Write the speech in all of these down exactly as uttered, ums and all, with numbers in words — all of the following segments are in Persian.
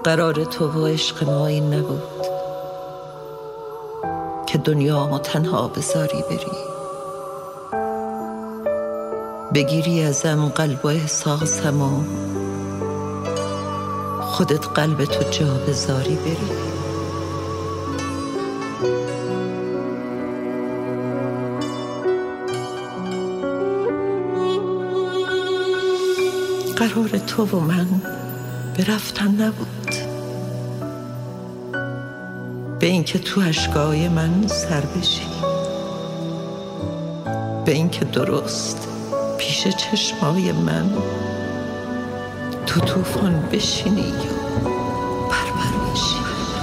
قرار تو و عشق ما این نبود که دنیامو تنها بذاری بری، بگیری ازم قلب و احساسم و خودت قلب تو جا بذاری بری. قرار تو و من به رفتن نبود، به اینکه تو اشکای من سر بشی، به اینکه درست پیش چشمای من تو طوفان بشینی یا پرپر بشی.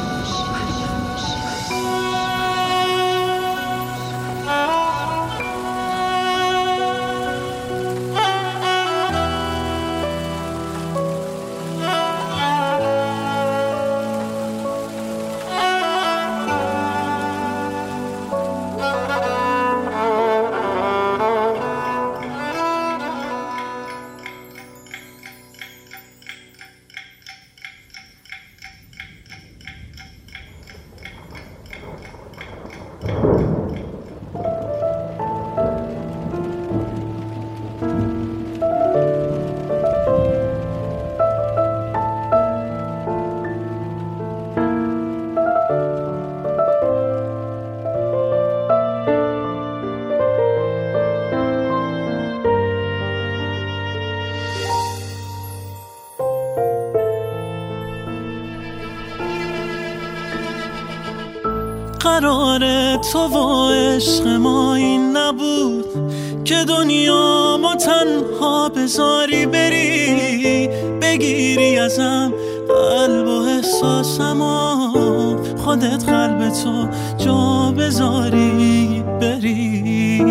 قرار تو و عشق ما این نبود که دنیا ما تنها بذاری بری، بگیری ازم قلب و احساسم و خودت قلب تو جا بذاری بری.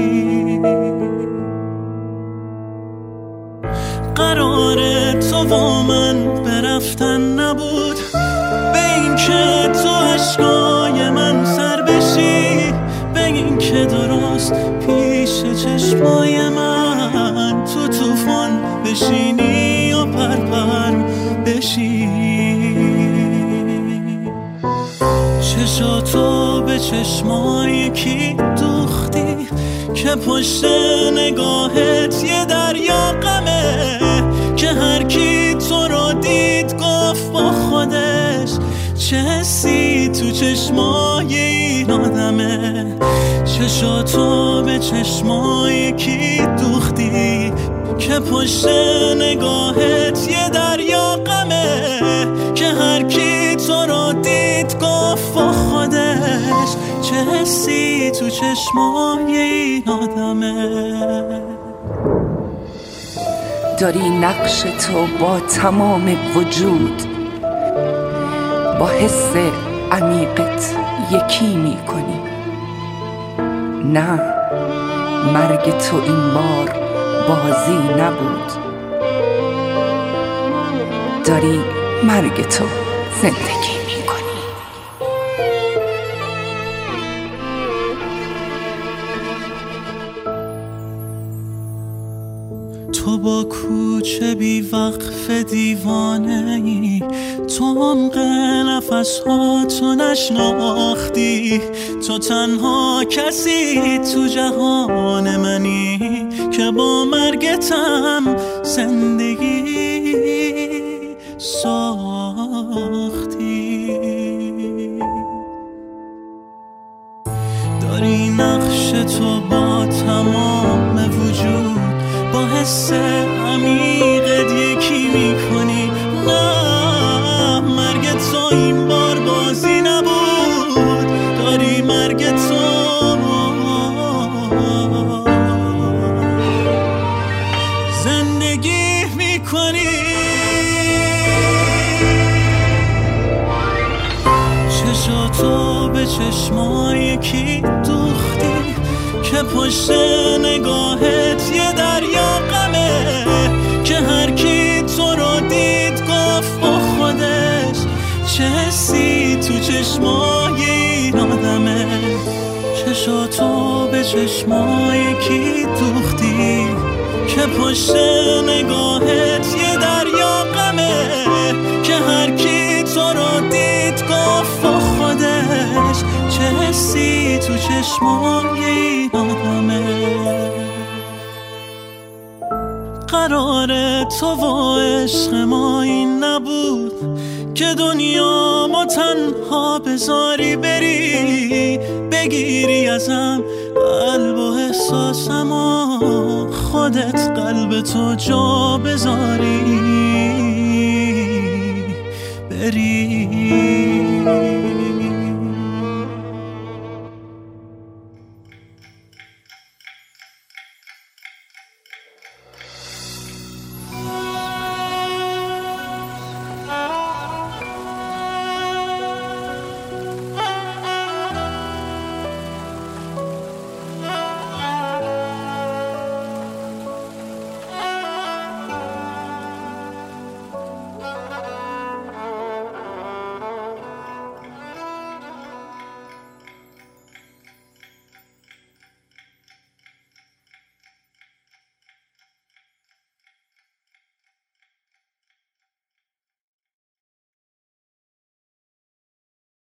قرار تو و من به رفتن نبود، به این که تو عشقای من سر بشی، به این که درست پیش چشمای من تو طوفان بشینی و پرپر بشی. چشاتو به چشمای کی دوختی که پشت نگاهت یه دریا غمه، که هر کی تو رو دید گفت با خودش چه حسی تو چشمای این آدمه. چشاتو به چشمای کی دوختی که پشت نگاهت یه دریا غمه، که هر کی تو رو دید گفت با خودش چه حسی تو چشمای این آدمه. داری نقش تو با تمام وجود با حس عمیقت یکی می کنی. نه، مرگ تو این بار بازی نبود، داری مرگ تو زندگی می کنی. تو با کوچه بی وقف دیوانه ای، تو عمق نفس ها تو نشناختی، تو تنها کسی تو جهان منی که با مرگتم زندگی ساختی. داری نقش تو با تمام وجود با حس عمیقت یکی میکنی. نه، مرگ تو این بار بازی نبود، داری مرگ تو زندگی میکنی. چشاتو به چشمای کی دوختی که پشت نگاهت یه دریا غمه، که هر کی تو رو دید گفت با خودش چه حسی تو چشمای این آدمه. چشاتو به چشمای کی دوختی که پشت نگاهت یه دریا غمه، که هر کی تو چشمای این آدمه. قرار تو و عشق ما این نبود که دنیا ما تنها بذاری بری، بگیری ازم قلب و احساسم و خودت قلب تو جا بذاری بری.